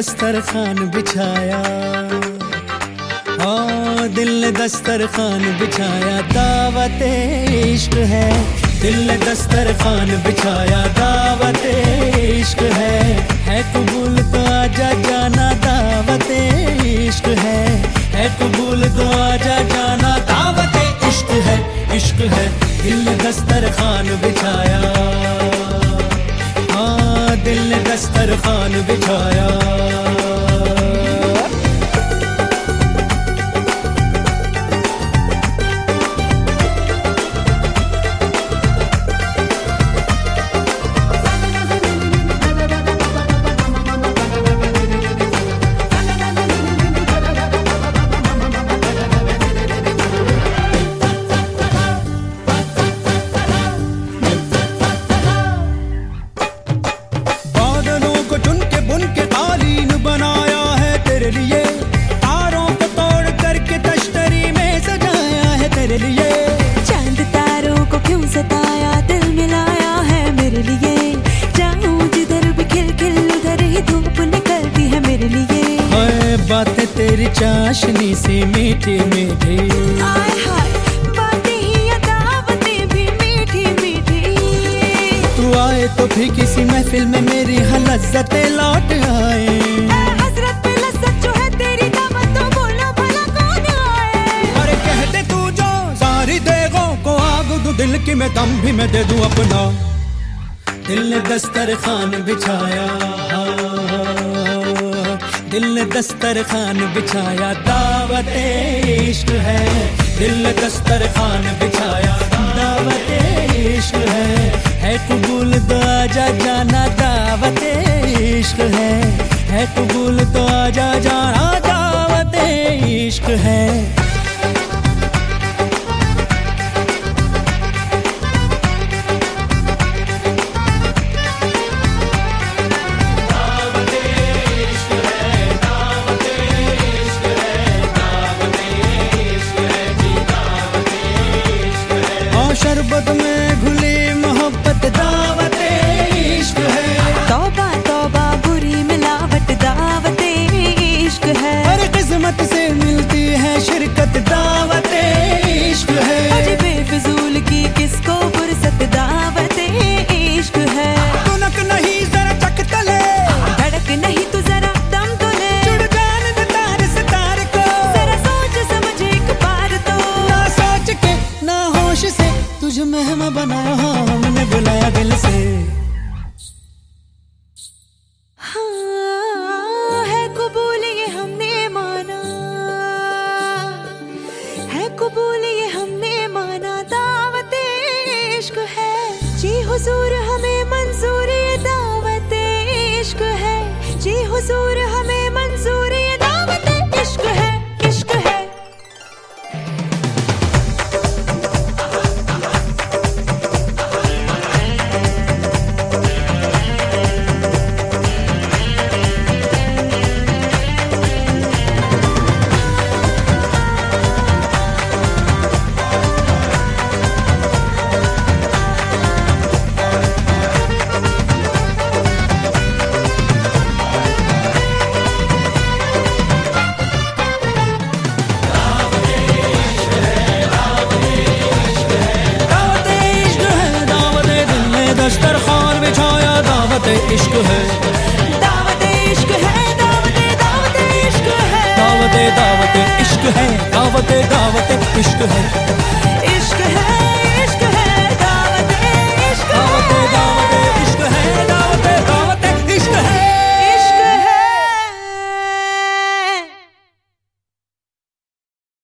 दस्तरखान बिछाया, ओ दिल ने दस्तरखान बिछाया, दावत इश्क है। दिल ने दस्तरखान बिछाया, दावत इश्क है कबूल तो आजा जाना, दावत इश्क है कबूल तो आजा जाना, दावत इश्क है, इश्क है। दिल ने दस्तरखान बिछाया, हाँ दिल ने दस्तरखान बिछाया। चांद तारों को क्यों सताया, दिल मिलाया है मेरे लिए। जाऊं जिधर भी खिल खिल उधर ही धूप निकलती है मेरे लिए। हाय बातें तेरी चाशनी सी मीठी मीठी, हाय हाय बातें ही दावतें भी मीठी मीठी। तू आए तो फिर किसी महफिल में मेरी लज्जतें लौट आए। हसरत पे लज्जत जो है तेरी दावत, तो बोलो भला कौन आए। अरे कह दे तू जो सारी देगों को आग दूं, दिल की मैं दम भी मैं दे दूं अपना। दिल ने दस्तरखान बिछाया, दिल ने दस्तरखान बिछाया, दावत इश्क है। दिल ने दस्तरखान बिछाया, दावत इश्क है कबूल तो आजा जाना, दावत इश्क है कबूल तो आजा जाना, दावत इश्क है। शरबत में घुली मोहब्बत, दावत इश्क है। तौबा तौबा बुरी मिलावट, दावत इश्क है। हर किस्मत से मिलती है शिरकत, दावत इश्क है। अजी बेफिजूल की किसको फुर्सत, दावत इश्क है। तुनक नहीं जरा चक तले, धड़क नहीं तू जरा दम तो ले। जुड़ जान दे तार से तार को, जरा सोच समझ एक बार तो। ना सोच के ना होश से तुझे मेहमा बनाया, हमने बुलाया दिल से। हाँ है कबूल ये हमने माना, है कबूल ये हमने माना, दावत इश्क है। जी हुजूर हमें मंजूर ये दावत इश्क है। जी हुजूर हमें मंजूर ये दावत इश्क है, इश्क है। दस्तरखान बिछाया, दावत इश्क है, दावत इश्क है, दावत इश्क है, दावत इश्क है, दावत इश्क है।